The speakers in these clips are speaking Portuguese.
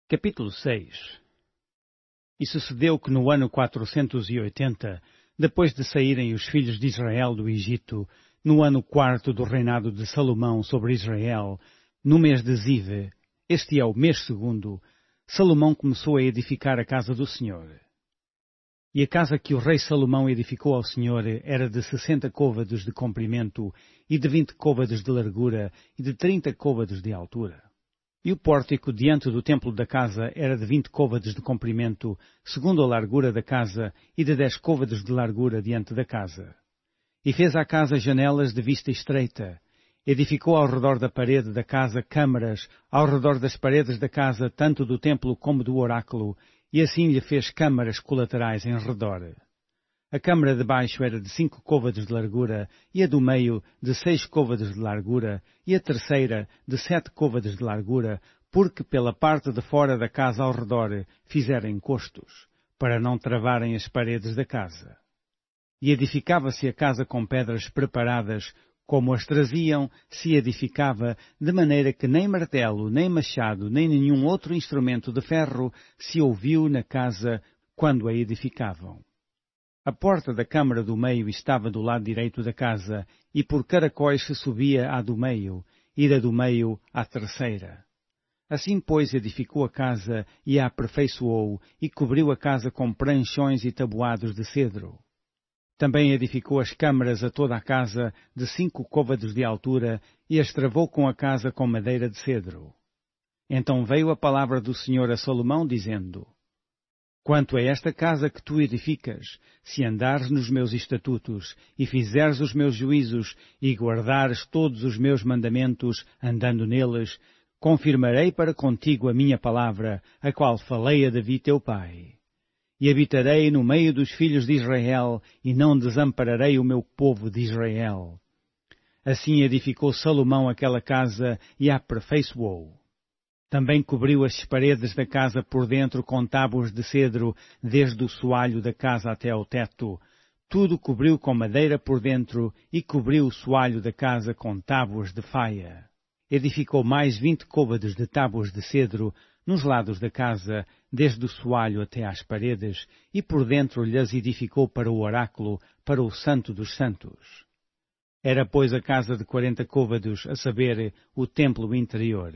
Capítulo 6. E sucedeu que no ano 480, depois de saírem os filhos de Israel do Egito, no ano quarto do reinado de Salomão sobre Israel, no mês de Zive, este é o mês segundo, Salomão começou a edificar a casa do Senhor. E a casa que o rei Salomão edificou ao Senhor era de 60 côvados de comprimento, e de 20 côvados de largura, e de 30 côvados de altura. E o pórtico diante do templo da casa era de 20 côvados de comprimento, segundo a largura da casa, e de 10 côvados de largura diante da casa. E fez à casa janelas de vista estreita. Edificou ao redor da parede da casa câmaras, ao redor das paredes da casa, tanto do templo como do oráculo, e assim lhe fez câmaras colaterais em redor. A câmara de baixo era de 5 côvados de largura, e a do meio de 6 côvados de largura, e a terceira de 7 côvados de largura, porque pela parte de fora da casa ao redor fizeram encostos, para não travarem as paredes da casa. E edificava-se a casa com pedras preparadas, como as traziam, se edificava, de maneira que nem martelo, nem machado, nem nenhum outro instrumento de ferro se ouviu na casa quando a edificavam. A porta da câmara do meio estava do lado direito da casa, e por caracóis se subia à do meio, e da do meio à terceira. Assim, pois, edificou a casa, e a aperfeiçoou, e cobriu a casa com pranchões e tabuados de cedro. Também edificou as câmaras a toda a casa, de 5 côvados de altura, e as travou com a casa com madeira de cedro. Então veio a palavra do Senhor a Salomão, dizendo: Quanto a esta casa que tu edificas, se andares nos meus estatutos, e fizeres os meus juízos, e guardares todos os meus mandamentos, andando neles, confirmarei para contigo a minha palavra, a qual falei a Davi teu pai. E habitarei no meio dos filhos de Israel, e não desampararei o meu povo de Israel. Assim edificou Salomão aquela casa, e a aperfeiçoou. Também cobriu as paredes da casa por dentro com tábuas de cedro, desde o soalho da casa até ao teto. Tudo cobriu com madeira por dentro, e cobriu o soalho da casa com tábuas de faia. Edificou mais 20 côvados de tábuas de cedro nos lados da casa, desde o soalho até às paredes, e por dentro lhes edificou para o oráculo, para o santo dos santos. Era, pois, a casa de 40 côvados, a saber, o templo interior.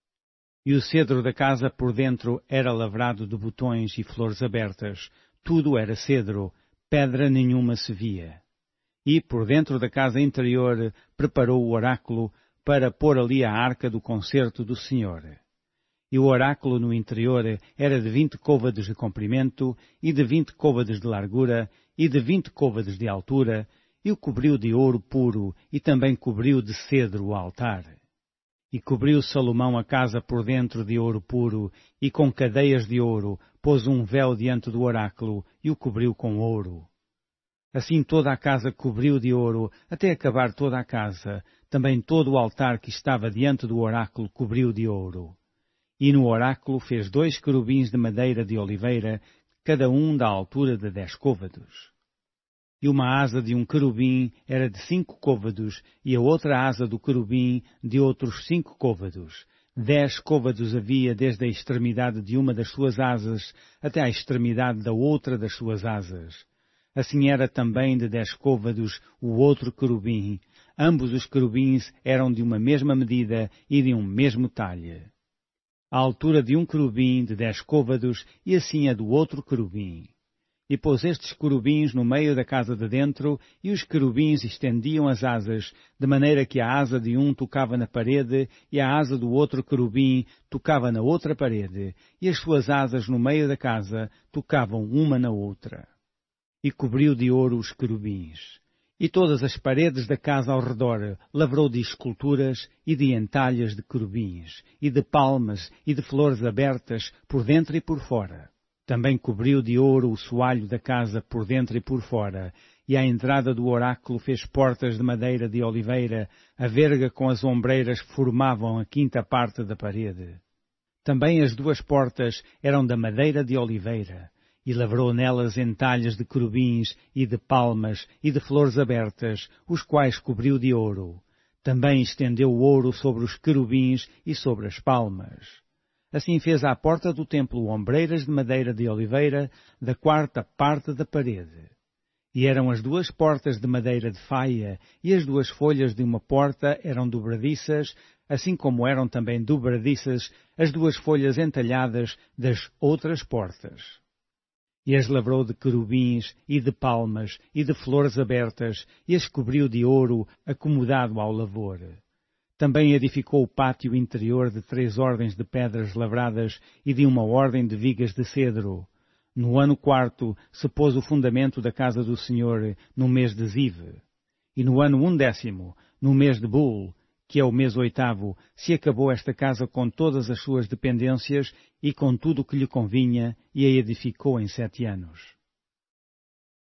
E o cedro da casa por dentro era lavrado de botões e flores abertas. Tudo era cedro, pedra nenhuma se via. E, por dentro da casa interior, preparou o oráculo para pôr ali a arca do concerto do Senhor. E o oráculo no interior era de 20 côvados de comprimento, e de 20 côvados de largura, e de 20 côvados de altura, e o cobriu de ouro puro, e também cobriu de cedro o altar. E cobriu Salomão a casa por dentro de ouro puro, e com cadeias de ouro pôs um véu diante do oráculo, e o cobriu com ouro. Assim toda a casa cobriu de ouro, até acabar toda a casa. Também todo o altar que estava diante do oráculo cobriu de ouro. E no oráculo fez 2 querubins de madeira de oliveira, cada um da altura de 10 côvados. E uma asa de um querubim era de 5 côvados, e a outra asa do querubim de outros 5 côvados. 10 côvados havia desde a extremidade de uma das suas asas até à extremidade da outra das suas asas. Assim era também de 10 côvados o outro querubim. Ambos os querubins eram de uma mesma medida e de um mesmo talhe. A altura de um querubim de 10 côvados, e assim a do outro querubim. E pôs estes querubins no meio da casa de dentro, e os querubins estendiam as asas, de maneira que a asa de um tocava na parede, e a asa do outro querubim tocava na outra parede, e as suas asas no meio da casa tocavam uma na outra. E cobriu de ouro os querubins. E todas as paredes da casa ao redor lavrou de esculturas e de entalhas de querubins, e de palmas e de flores abertas por dentro e por fora. Também cobriu de ouro o soalho da casa por dentro e por fora, e à entrada do oráculo fez portas de madeira de oliveira, a verga com as ombreiras formavam a quinta parte da parede. Também as 2 portas eram da madeira de oliveira, e lavrou nelas entalhas de querubins e de palmas e de flores abertas, os quais cobriu de ouro. Também estendeu o ouro sobre os querubins e sobre as palmas. Assim fez à porta do templo ombreiras de madeira de oliveira, da quarta parte da parede. E eram as duas portas de madeira de faia, e as duas folhas de uma porta eram dobradiças, assim como eram também dobradiças as duas folhas entalhadas das outras portas. E as lavrou de querubins, e de palmas, e de flores abertas, e as cobriu de ouro, acomodado ao lavor. Também edificou o pátio interior de 3 ordens de pedras lavradas e de uma ordem de vigas de cedro. No ano 4 se pôs o fundamento da casa do Senhor, no mês de Ziv. E no ano 11º, no mês de Bul, que é o mês 8º, se acabou esta casa com todas as suas dependências e com tudo o que lhe convinha, e a edificou em 7 anos.